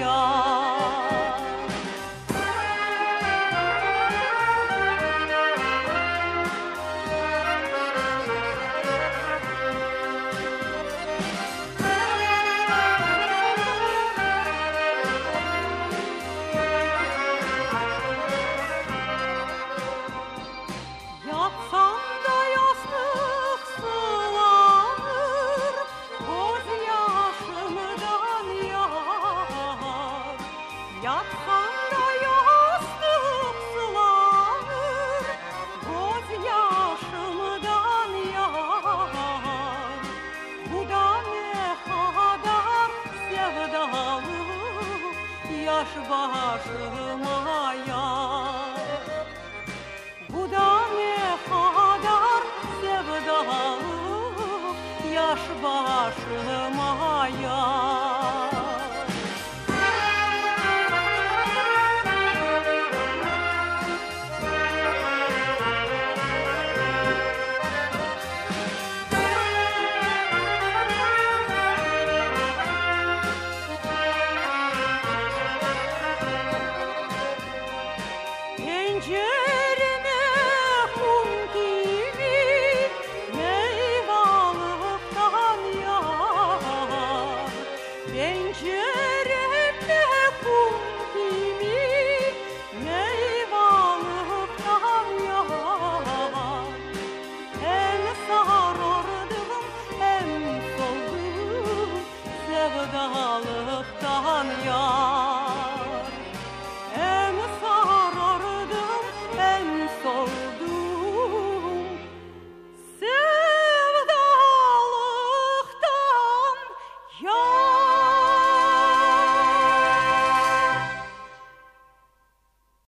Yatsan da yastık sulanır, gözyaşımdan yar. Bu da ne kadar sevdalı, yaş başıma yar. Bu da ne kadar sevdalı, yaş başıma yar. Pencereme kum gibi meyvalıktan yağar. Pencereme kum gibi meyvalıktan yağar. Hem sarardım hem soldum sevdalıktan yağar.